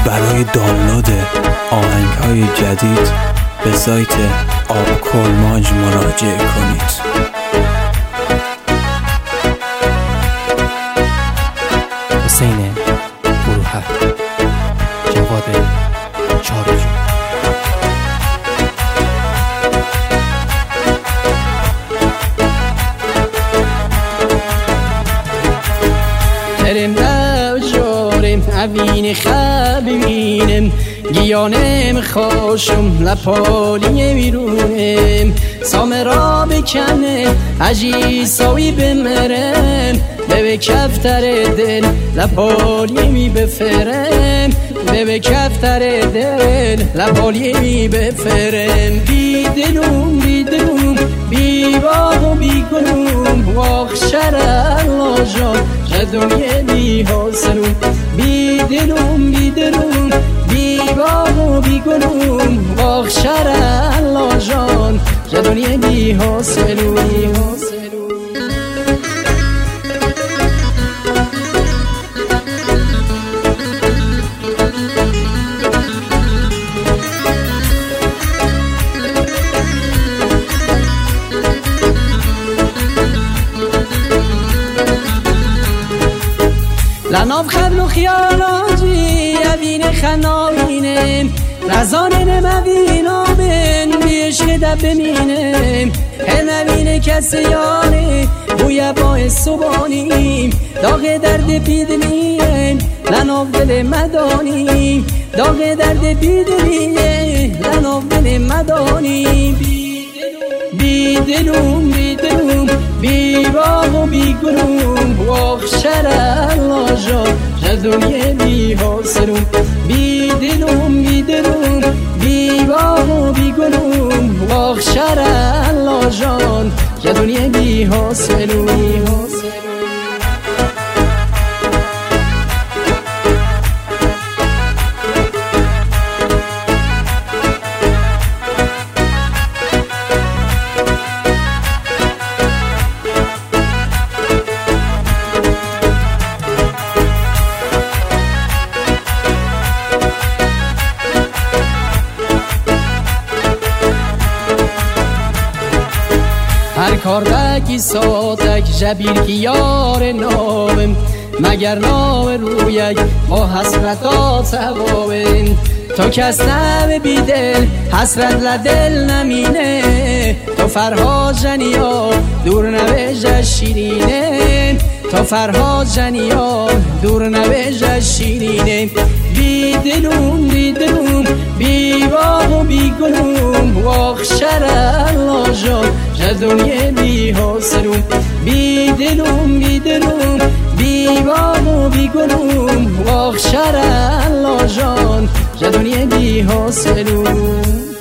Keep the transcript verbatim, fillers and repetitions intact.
برای دانلود آهنگ‌های جدید به سایت آبکلماج مراجعه کنید. حسین بروحه، جواد چارجو. درم دو جارم اوین خواب بینم گیانم خوشم لپالی بیرونم سامه را بکنه عجی ساوی بمرم به کفتر دل لپالی می بفرم به کفتر دل لپالی می بفرم بی دلوم بی دلوم بی باغ و بی گلوم واخ شرع الله جان جدونی بی حاصلوم بی دلوم بی دلوم بی باغ و بی گلوم واخ شرع الله جان جدونی بی حاصلوم. لناف خبل خیالاتی اوین خناوینم رزانه موینا بین بیشک دب بمینم هل نوین کسی یانه بوی با صبانیم داغ درد پیدنیم لناف دل مدانیم داغ درد پیدنیم لناف دل مدانیم بی دلوم بی دلوم بی باغ و بی گلوم واخ شرع الله جان جدونی بی حاصلوم بی دلوم بی دلوم بی باغ و بی گلوم واخ شرع الله جان جدونی بی حاصلوم. هر کاردکی ساتک جبیر کی یار نامم مگر نام رویک با حسرتا توابم تو کس نم بیدل حسرت لدل نمینه تو فرهاد جنیا دور نویج شیرینه تو فرهاد جنیا دور نویج شیرینه بی دلوم بی دلوم بی باغ و بی گلوم واخ شرع الله جان جدونی بی حاصلوم بی دلوم بی دلوم بی باغ و بی گلوم واخ شرع الله جان جدونی بی حاصلوم.